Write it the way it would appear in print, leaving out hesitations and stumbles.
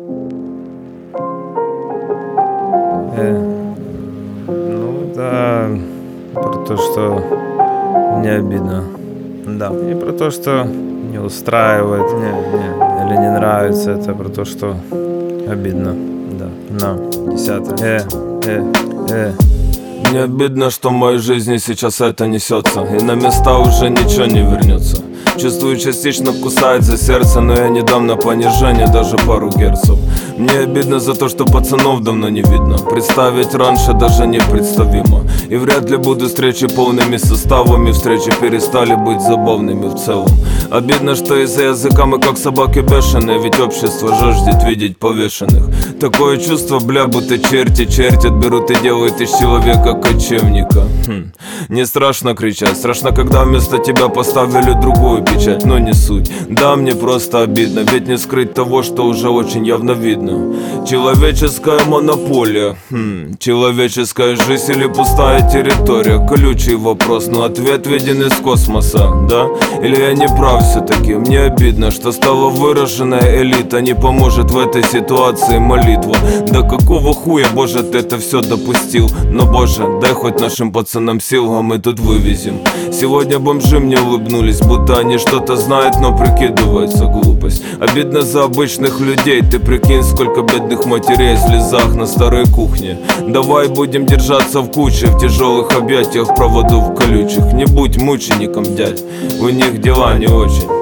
Ну да, про то, что мне обидно. Да, и про то, что не устраивает, или не нравится, это про то, что обидно. Да, на, 10. Мне обидно, что в моей жизни сейчас это несется, и на места уже ничего не вернется. Чувствую, частично кусает за сердце, но я не дам на понижение даже пару герцов. Мне обидно за то, что пацанов давно не видно. Представить раньше даже непредставимо. И вряд ли будут встречи полными составами. Встречи перестали быть забавными в целом. Обидно, что из-за языка мы как собаки бешеные, ведь общество жаждет видеть повешенных. Такое чувство, бля, будто черти чертят, берут и делают из человека кочевника. Не страшно кричать, страшно, когда вместо тебя поставили другую печать, но не суть. Да, мне просто обидно, ведь не скрыть того, что уже очень явно видно. Человеческая монополия, человеческая жизнь или пустая территория? Колючий вопрос, но ответ виден из космоса, да? Или я не прав все-таки? Мне обидно, что стала выраженная элита. Не поможет в этой ситуации молитва. Да какого хуя, боже, ты это все допустил? Но боже, дай хоть нашим пацанам сил, а мы тут вывезем. Сегодня бомжи мне улыбнулись, будто они что-то знают, но прикидываются, глупость. Обидно за обычных людей, ты прикинь, сколько бедных матерей в слезах на старой кухне. Давай будем держаться в куче, в тяжелых объятиях проводов колючих. Не будь мучеником, дядь, у них дела не очень.